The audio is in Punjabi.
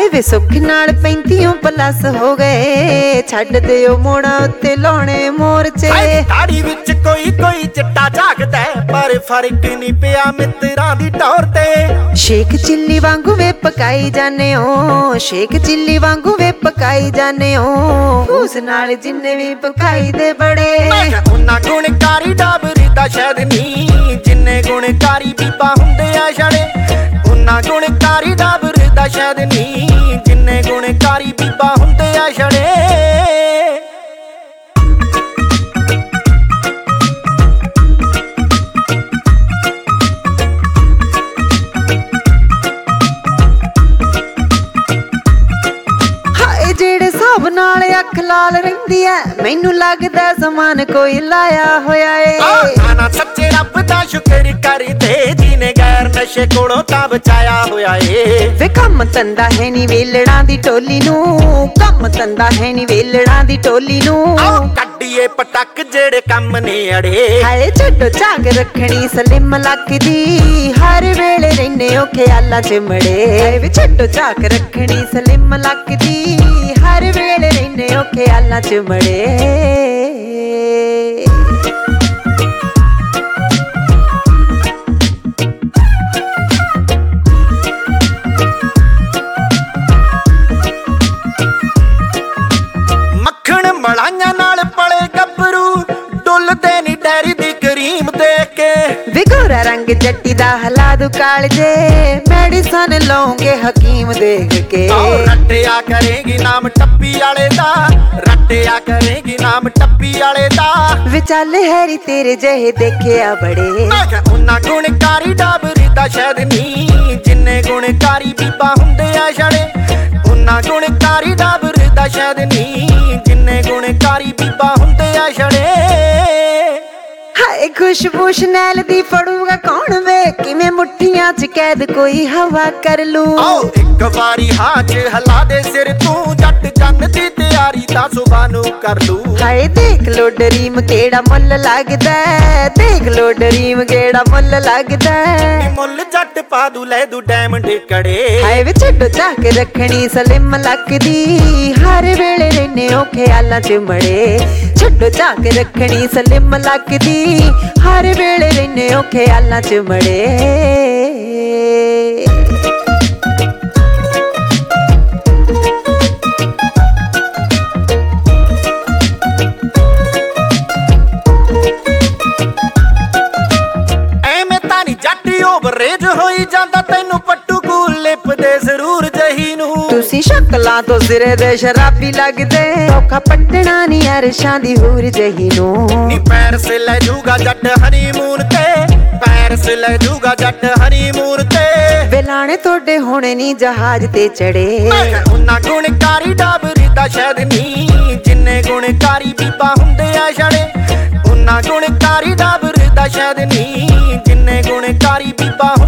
ਹਾਏ ਵੇ ਸੁੱਖ ਨਾਲ 35 ਪਲੱਸ ਹੋ ਗਏ, ਛੱਡ ਦਿਓ ਮੋੜਾਂ ਉੱਤੇ ਲਾਉਣੇ ਮੋਰਚੇ। ਦਾੜੀ ਵਿੱਚ ਕੋਈ ਕੋਈ ਚਿੱਟਾ ਝਾਕਦਾ, ਪਰ ਫਰਕ ਨਹੀਂ ਪਿਆ ਮਿੱਤਰਾਂ ਦੀ ਟੌਰ ਤੇ। ਸ਼ੇਖ ਚਿੱਲੀ ਵਾਂਗੂ ਵੇ ਪਕਾਈ ਜਾਨੇ ਓ, ਸ਼ੇਖ ਚਿੱਲੀ ਵਾਂਗੂ ਵੇ ਪਕਾਈ ਜਾਨੇ ਓ, ਉਸ ਨਾਲ ਜਿੰਨੇ ਵੀ ਪਕਾਈ ਦੇ ਬੜੇ। ਉਹਨਾਂ ਗੁਣਕਾਰੀ ਡਾਬਰੀ ਦਾ ਸ਼ਾਇਦ ਨਹੀਂ, ਜਿੰਨੇ ਗੁਣਕਾਰੀ ਬੀਬਾ ਹੁੰਦੇ ਆ ਛੜੇ। ਉਹਨਾਂ ਗੁਣਕਾਰੀ ਡਾਬਰੀ ਦਾ ਸ਼ਾਇਦ ਨਹੀਂ, ਜਿੰਨੇ ਗੁਣਕਾਰੀ ਬੀਬਾ ਹੁੰਦੇ ਆ ਛੜੇ। ਨਾਲ ਅੱਖ ਲਾਲ ਰਹਿੰਦੀ ਐ, ਮੈਨੂੰ ਲੱਗਦਾ ਸਮਾਨ ਕੋਈ ਲਾਇਆ ਹੋਇਆ ਏ। ਨਾ ਸੱਚੇ ਰੱਬ ਦਾ ਸ਼ੁਕਰ ਕਰਦੇ, ਜਿਹਨੇ ਗੈਰ ਨਸ਼ੇ ਕੋਲੋਂ ਤਾਂ ਬਚਾਇਆ ਹੋਇਆ ਏ। ਵੇ ਕੰਮ ਧੰਦਾ ਹੈ ਨੀ ਵੇਲੜਾਂ ਦੀ ਟੋਲੀ ਨੂੰ, ਕੰਮ ਧੰਦਾ ਹੈ ਨੀ ਵੇਲੜਾਂ ਦੀ ਟੋਲੀ ਨੂੰ। ਕੱਢੀਏ ਪਟਕ ਜਿਹੜੇ ਕੰਮ ਨੇ ਅੜੇ। ਹਾਏ ਛੱਡੋ ਝਾਕ ਰੱਖਣੀ ਸਲਿਮ ਲੱਕ ਦੀ, ਹਰ ਵੇਲੇ ਰਹਿੰਦੇ ਓ ਖਿਆਲਾਂ ਚ ਮੜੇ। ਵੇ ਛੱਡੋ ਝਾਕ ਰੱਖਣੀ ਸਲਿਮ ਲੱਕ ਦੀ, ਹਰ ਵੇਲੇ ਰਹਿੰਦੇ ਓ ਖਿਆਲਾਂ ਚ ਮੜੇ। ਮੱਖਣ ਮਲਾਈਆਂ ਨਾਲ ਪਲੇ ਗੱਭਰੂ, ਡੁੱਲਦੇ ਨੀ ਡੈਰੀ ਦੀ ਕਰੀਮ ਦੇਖ ਕੇ। ਵਿਗੋਰਾ ਰੰਗ ਜੱਟੀ ਦਾ ਹਲਾ ਦੂ ਕਾਲਜੇ, ਮੈਡੀਸਨ ਲਾਉਂਗੇ ਹਕੀਮ ਦੇਖ ਕੇ। ਰੱਟਿਆ ਕਰੇਗੀ ਨਾਮ ਟੱਪੀ ਵਾਲੇ ਦਾ, ਰੱਟਿਆ ਕਰੇਗੀ ਨਾਮ ਟੱਪੀ ਵਾਲੇ ਦਾ। ਵਿਚਾਲ ਹੈਰੀ ਤੇਰੇ ਜਿਹੇ ਦੇਖਿਆ ਬੜੇ। ਮੈਂ ਕਿਹਾ ਉਹਨਾਂ ਗੁਣਕਾਰੀ ਡਾਬਰੀ ਦਾ ਸ਼ਾਇਦ ਨਹੀਂ, ਜਿੰਨੇ ਗੁਣਕਾਰੀ ਬੀਬਾ ਹੁੰਦੇ ਆ ਛੜੇ। ਉਹਨਾਂ ਗੁਣਕਾਰੀ ਡਾਬਰੀ ਦਾ ਸ਼ਾਇਦ ਨਹੀਂ, ਜਿੰਨੇ ਗੁਣਕਾਰੀ ਬੀਬਾ ਹੁੰਦੇ ਆ ਛੜੇ। ਹਾਏ ਖੁਸ਼ਬੂ ਸ਼ਨੈਲ ਦੀ ਫੜੂਗਾ ਕੌਣ ਵੇ, ਕਿਵੇਂ ਮੁੱਠੀਆਂ ਚ ਕੈਦ ਕੋਈ ਹਵਾ ਕਰ ਲੂ। ਇੱਕ ਵਾਰੀ ਹਾਂ ਚ ਹਲਾ ਦੇ ਸਿਰ ਤੂੰ, ਜੱਟ ਜੰਨ ਦੀ ਤਿਆਰੀ ਤਾਂ ਸੁਬਾਹ ਨੂੰ ਕਰ ਲੂ। ਹਾਏ ਦੇਖ ਲੋ ਡਰੀਮ ਕਿਹੜਾ ਮੁੱਲ ਲੱਗਦਾ, ਦੇਖ ਲੋ ਡਰੀਮ ਕਿਹੜਾ ਮੁੱਲ ਲੱਗਦਾ। ਮੁੱਲ ਜੱਟ ਪਾ ਦੂ ਲੈ ਦੂ ਡਾਇਮੰਡ ਕੜੇ। ਹਾਏ ਵੇ ਛੱਡੋ ਝਾਕ ਰੱਖਣੀ ਸਲਿਮ ਲੱਕ ਦੀ, ਹਰ ਵੇਲੇ ਰਹਿੰਦੇ ਓ ਖਿਆਲਾਂ ਚ ਮੜੇ। ਛੱਡੋ ਝਾਕ ਰੱਖਣੀ ਸਲਿਮ ਲੱਕ ਦੀ, ਹਰ ਵੇਲੇ ਰਹਿੰਦੇ ਓ ਖਿਆਲਾਂ ਚ ਮੜੇ। ਓਵਰੇਜ ਹੋਈ ਜਾਂਦਾ ਤੈਨੂੰ ਪੱਟੂ ਕੂਲ ਲਿਪ ਦੇ ਜ਼ਰੂਰ ਜਹੀ ਨੂੰ। ਤੁਸੀਂ ਸ਼ਕਲਾਂ ਤੋਂ ਸਿਰੇ ਦੇ ਸ਼ਰਾਬੀ ਲੱਗਦੇ, ਔਖਾ ਪੱਟਣਾ ਨੀ ਅਰਸ਼ਾਂ ਦੀ ਹੂਰ ਜਹੀ ਨੂੰ। ਨੀ ਪੈਰਸ ਲੈ ਜੂਗਾ ਜੱਟ ਹਨੀਮੂਨ ਤੇ, ਪੈਰਸ ਲੈ ਜੂਗਾ ਜੱਟ ਹਨੀਮੂਨ ਤੇ। ਵੇਲਾਣੇ ਤੁਹਾਡੇ ਹੋਣੇ ਨੀ ਜਹਾਜ਼ ਤੇ ਚੜੇ। ਉਹਨਾਂ ਗੁਣਕਾਰੀ ਡਾਬਰੀ ਦਾ ਸ਼ਾਇਦ ਨਹੀਂ, ਜਿੰਨੇ ਗੁਣਕਾਰੀ ਬੀਬਾ ਹੁੰਦੇ ਆ ਛੜੇ। ਉਹਨਾਂ ਗੁਣਕਾਰੀ ਡਾਬਰੀ ਦਾ ਸ਼ਾਇਦ ਨਹੀਂ, ਜਿੰਨੇ ਗੁਣਕਾਰੀ ਬੀਬਾ